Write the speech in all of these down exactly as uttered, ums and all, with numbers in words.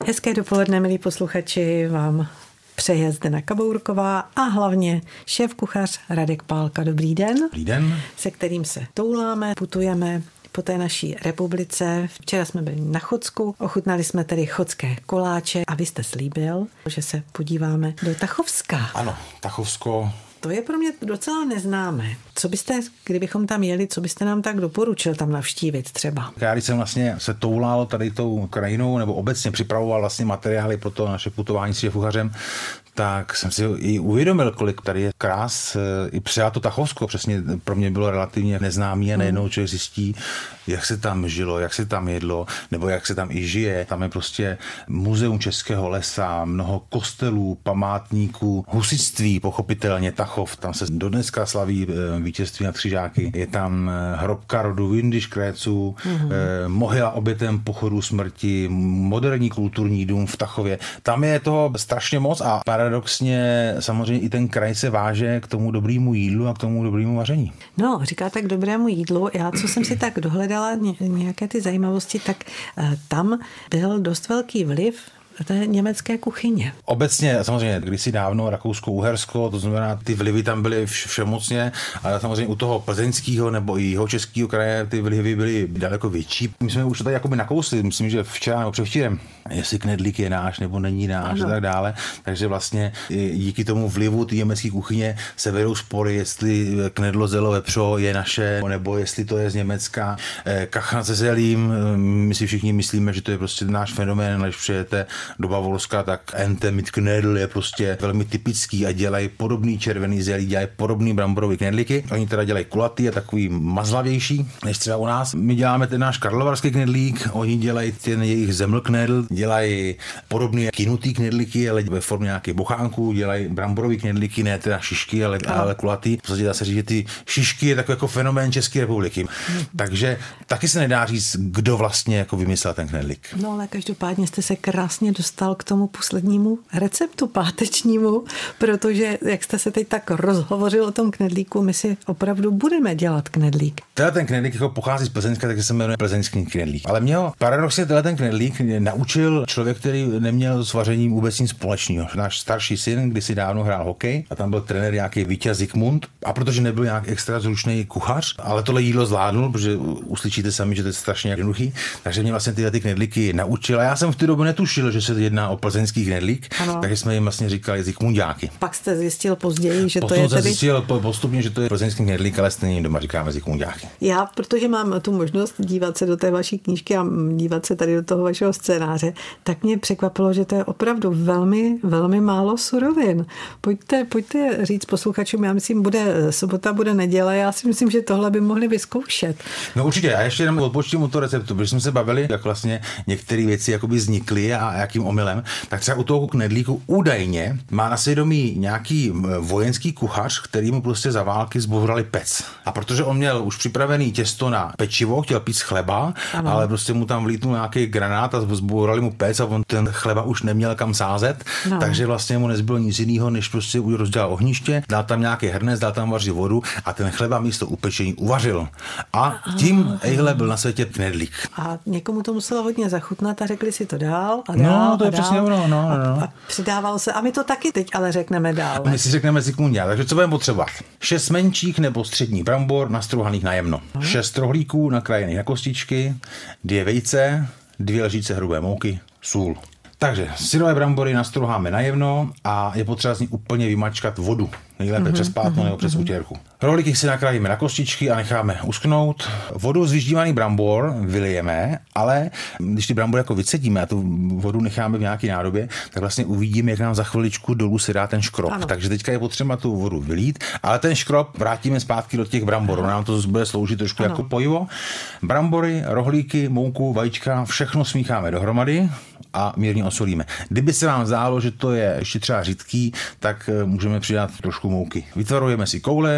Hezké dopoledne, milí posluchači, vám přeje Zdena Kabourková a hlavně šéf-kuchař Radek Pálka. Dobrý den. Dobrý den. Se kterým se touláme, putujeme po té naší republice. Včera jsme byli na Chodsku, ochutnali jsme tedy chodské koláče a vy jste slíbil, že se podíváme do Tachovska. Ano, Tachovsko. To je pro mě docela neznámé. Co byste, kdybychom tam jeli, co byste nám tak doporučil tam navštívit třeba? Já když jsem vlastně se toulal tady tou krajinou, nebo obecně připravoval vlastně materiály pro to naše putování s šéfkuchařem, tak jsem si i uvědomil, kolik tady je krás. I třeba to Tachovsko přesně pro mě bylo relativně neznámý a najednou člověk zjistí, jak se tam žilo, jak se tam jedlo, nebo jak se tam i žije. Tam je prostě muzeum českého lesa, mnoho kostelů, památníků, husitství, pochopitelně Tachov, tam se dodneska slaví vítězství nad Křižáky. Je tam hrobka rodu Windisch-Kréců, mm-hmm. mohyla obětem pochodu smrti, moderní kulturní dům v Tachově. Tam je toho strašně moc a paradoxně samozřejmě i ten kraj se váže k tomu dobrému jídlu a k tomu dobrému vaření. No, říkáte k dobrému jídlu. Já, co jsem si tak dohledala, nějaké ty zajímavosti, tak tam byl dost velký vliv té německé kuchyně. Obecně samozřejmě kdysi dávno Rakousko-Uhersko, to znamená ty vlivy tam byly všemocně, ale samozřejmě u toho plzeňského nebo i jeho českého kraje ty vlivy byly daleko větší. My jsme už to tady jakoby nakousli, myslím, že včera nebo předevčírem, jestli knedlík je náš nebo není náš a tak dále. Takže vlastně díky tomu vlivu té německé kuchyně se vedou spory, jestli knedlo zelo vepřo je naše, nebo jestli to je z Německa. Kachna se zelím, my si všichni myslíme, že to je prostě náš fenomén, když přijete do Bavorska, tak Ente mit Knödel je prostě velmi typický a dělají podobný červený zelí, dělají podobný bramborový knedlíky. Oni teda dělají kulatý a takový mazlavější, než třeba u nás. My děláme ten náš karlovarský knedlík, oni dělají ten jejich Semmelknödel, dělají podobný kynutý knedlíky, ale ve formě nějakých bochánku, dělají bramborový knedlíky, ne teda šišky, ale, ale kulatý. V podstatě dá se říct, že ty šišky je takový jako fenomén České republiky. Hmm. Takže taky se nedá říct, kdo vlastně jako vymyslel ten knedlík. No ale každopádně jste se krásně dostal k tomu poslednímu receptu pátečnímu, protože jak jste se teď tak rozhovořil o tom knedlíku, my si opravdu budeme dělat knedlík. Tenhle ten knedlík jako pochází z Plzeňska, takže se jmenuje plzeňský knedlík. Ale mě ho paradoxně tenhle ten knedlík naučil člověk, který neměl s vařením vůbec nic společného. Náš starší syn kdysi dávno hrál hokej a tam byl trenér nějaký Vítěz Zikmund a protože nebyl nějak extra zručný kuchař, ale tohle jídlo zvládnul, protože uslyšíte sami, že to je strašně jednoduchý, takže mě vlastně tyhle ty knedlíky naučil. A já jsem v té době netušil, že se jedná o plzeňský knedlík, ano. Takže jsme jim vlastně říkali Zikmunďáky. Pak jste zjistil později, že Postupně to je tedy... zjistil postupně, že to je plzeňský knedlík, ale stejně doma říkáme Zikmunďáky. Já, protože mám tu možnost dívat se do té vaší knížky a dívat se tady do toho vašeho scénáře, tak mě překvapilo, že to je opravdu velmi, velmi málo surovin. Pojďte, pojďte říct posluchačům, já myslím, bude sobota, bude neděle, já si myslím, že tohle by mohli vyzkoušet. No určitě, já ještě jenom odpočtím u toho receptu, protože jsme se bavili, jak vlastně některé věci jakoby vznikly a jakým omylem, tak třeba u toho knedlíku údajně má na svědomí nějaký vojenský kuchař, který mu prostě za války zbourali pec. A protože on měl už připravený těsto na pečivo, chtěl pít chleba, ano. Ale prostě mu tam vlítnul nějaký granát a zbourali mu pec a on ten chleba už neměl kam sázet, no. Takže vlastně mu nezbylo nic jiného, než prostě rozdělal ohniště, dal tam nějaký hrnec, dal tam vařit vodu a ten chleba místo upečení uvařil. A tím ejhle byl na světě knedlík. A někomu to muselo hodně zachutnat a řekli si to dál a dál. No, to je a přesně ono, no, no, no. A přidával se, a my to taky teď ale řekneme dál. My si řekneme Zikmunďák, takže co budeme potřebovat? Šest menších nebo středních brambor nastrouhaných na jemno. Hmm. Šest rohlíků nakrájených na kostičky, dvě vejce, dvě lžíce hrubé mouky, sůl. Takže syrové brambory nastrouháme na jemno a je potřeba z nich úplně vymačkat vodu. Nejlépe mm-hmm, přes plátno mm-hmm, nebo přes utěrku. Rohlíky si nakrájíme na kostičky a necháme uschnout. Vodu z vyždívaný brambor vylijeme, ale když ty brambory jako vycedíme a tu vodu necháme v nějaké nádobě, tak vlastně uvidíme, jak nám za chviličku dolů se dá ten škrob. Ano. Takže teďka je potřeba tu vodu vylít, ale ten škrob vrátíme zpátky do těch bramborů. Nám to bude sloužit trošku ano. Jako pojivo. Brambory, rohlíky, mouku, vajíčka, všechno smícháme dohromady a mírně osolíme. Kdyby se vám zdálo, že to je ještě třeba řídký, tak můžeme přidat trošku mouky. Vytvarujeme si koule,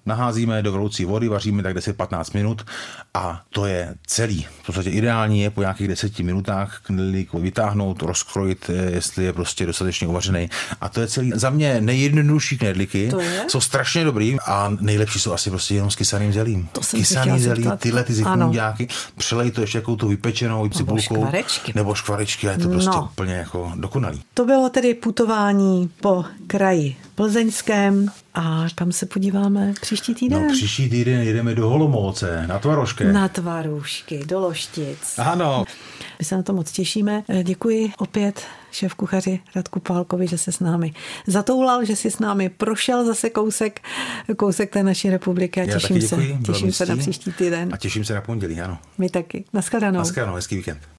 naházíme do vroucí vody, vaříme tak deset patnáct minut a to je celý. V podstatě ideální je po nějakých deseti minutách knedlík vytáhnout, rozkrojit, jestli je prostě dostatečně uvařený. A to je celý. Za mě nejjednodušší knedlíky jsou strašně dobrý a nejlepší jsou asi prostě jenom s kysaným zelím. Kysaný zelí, tyhle ty zikmunďáky, přelej to ještě jakou tu vypečenou cibulkou. Nebo škvarečky. Nebo škvarečky a je to prostě no. úplně jako dokonalý. To bylo tedy putování po kraji plzeňském. A kam se podíváme příští týden? No příští týden jedeme do Olomouce, na Tvarošky. Na Tvarušky, do Loštic. Ano. My se na to moc těšíme. Děkuji opět šéf kuchaři Radku Pálkovi, že se s námi zatoulal, že si s námi prošel zase kousek, kousek té naší republiky a Já těším taky děkuji, se, těším se na příští týden. A těším se na pondělí, ano. My taky. Naschledanou. Naschledanou, hezký víkend.